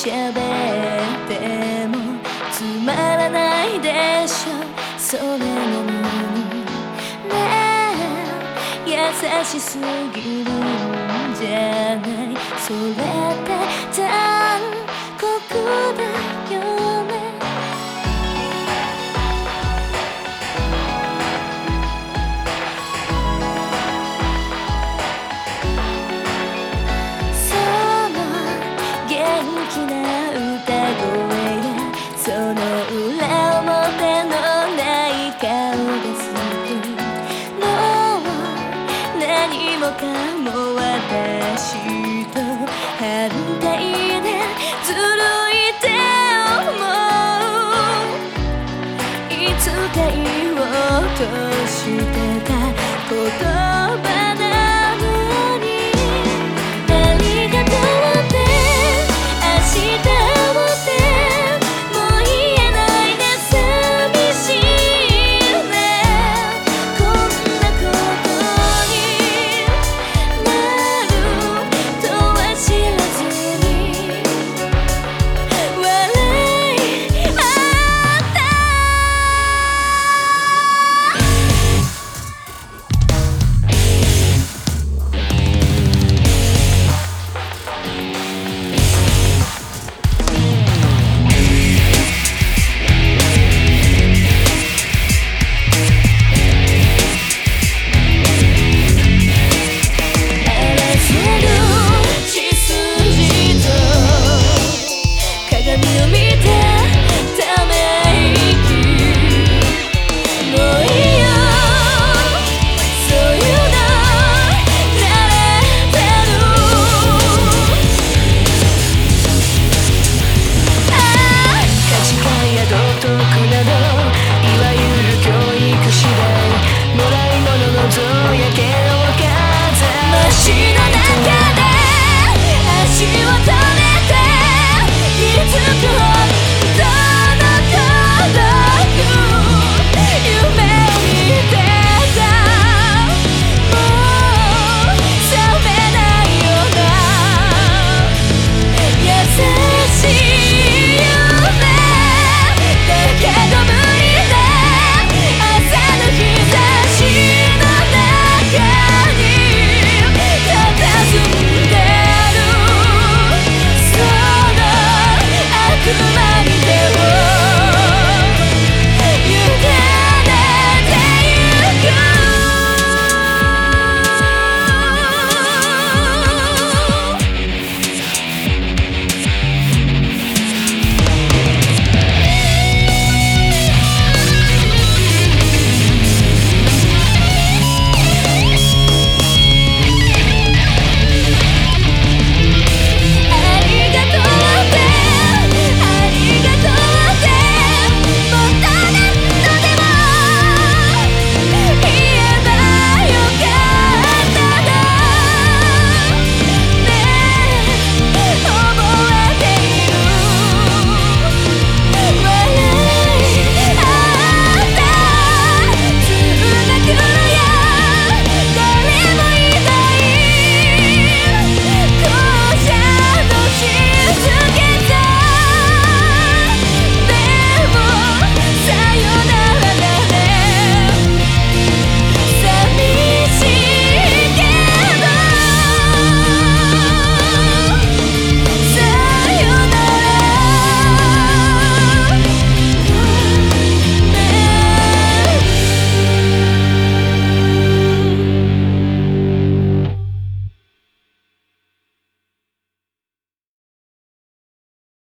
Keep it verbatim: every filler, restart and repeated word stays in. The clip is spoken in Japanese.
喋ってもつまらないでしょ。それなのにねえ優しすぎるんじゃない。それって残酷だよね。その元気な歌声やその裏表のない顔が好き。もう何もかも私と反対でずるいって思う。いつか言おうとしてた言葉なのにありがとうって明日ってもう言えないで寂しいね。こんなことになるとは知らずに笑い合った街の中で足を止めて気づく